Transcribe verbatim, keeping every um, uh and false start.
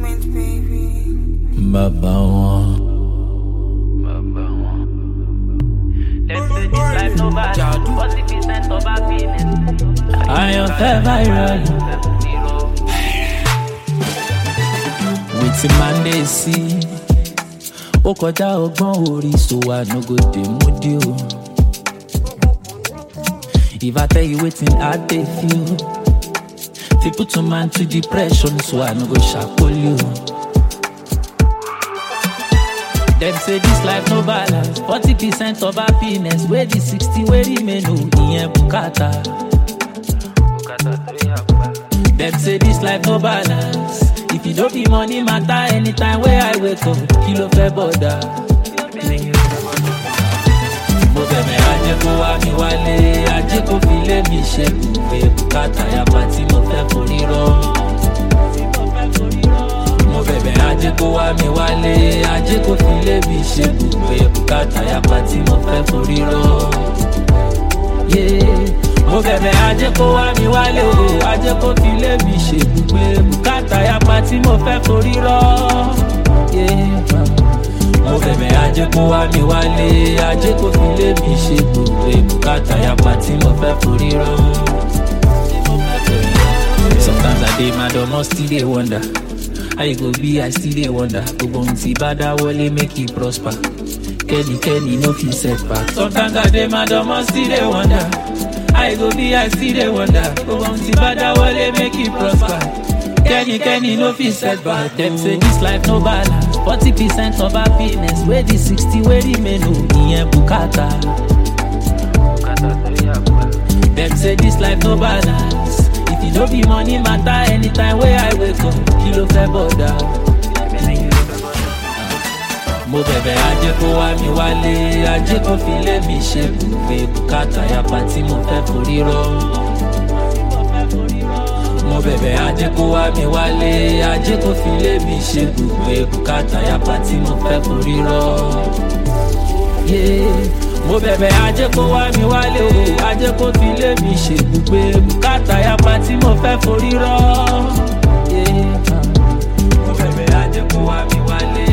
moment, baby. Baba wọn. Baba wọn. Let's do this life no bad. forty percent of happiness. Àyànfẹ́ viral. Wetin man dey see. Ó kọjá ọgbọ́n orí so I no go dey moody o. If I tell you wetin I dey feel, fit put a man to depression so I no go shakol you. Dem say this life no balance, forty percent of happiness, wey the sixty wey remain o, ìyẹn bùkátà. Dem say this life no balance, if you don't be money matter anytime wey I wake up, kí ló fẹ́ bọ̀dà. Mo bẹ̀bẹ̀ ajé kó wá mi wálé, ajé kó fi lé mi ṣe gbùgbé bùkátà yapa tí mo fẹ́ forí rọ́. Mo bẹ̀bẹ̀ ajé kó wá mi wálé, ajé kó fi lé mi ṣe gbùgbé bùkátà yapa tí mo fẹ́ forí rọ́. Mo bẹ̀bẹ̀ ajé kó wá mi wálé o, ajé kó fi lé mi ṣe gbùgbé bùkátà yapa tí mo fẹ́ forí rọ́. Mo bẹ̀bẹ̀ ajé kó wá mi wálé, ajé kó fi lé mi ṣe gbùgbé bùkátà yapa tí mo fẹ́ forí rọ́. Sometimes I dey mad omo still dey wonder how you go be, I still dey wonder. Gbogbo ohun tí bá dáwọ́lé make e prosper. Kenny Kenny no fit set back. Sometimes I dey mad omo still dey wonder how you go be, I still dey wonder. Gbogbo ohun tí bá dáwọ́lé make e prosper. Kenny Kenny no fit set back. Dem say this life no balance, forty percent of happiness, wey the sixty wey remain o, ìyẹn bùkátà. Dem say this life no balance, if you no be money matter anytime wey I wake up, kí ló fẹ́ bọ̀dà. Mo bẹ̀bẹ̀ ajé kó wá mi wálé, ajé kó fi lé mi ṣe gbùgbé bùkátà yapa tí mo fẹ́ forí rọ́. Mo bẹ̀bẹ̀ ajé kó wá mi wálé, ajé kó fi lé mi ṣe gbùgbé bùkátà yapa tí mo fẹ́ forí rọ́. Mo bẹ̀bẹ̀ ajé kó wá mi wálé o, ajé kó fi lé mi ṣe gbùgbé bùkátà yapa tí mo fẹ́ forí rọ́. Mo bẹ̀bẹ̀ ajé kó wá mi wálé,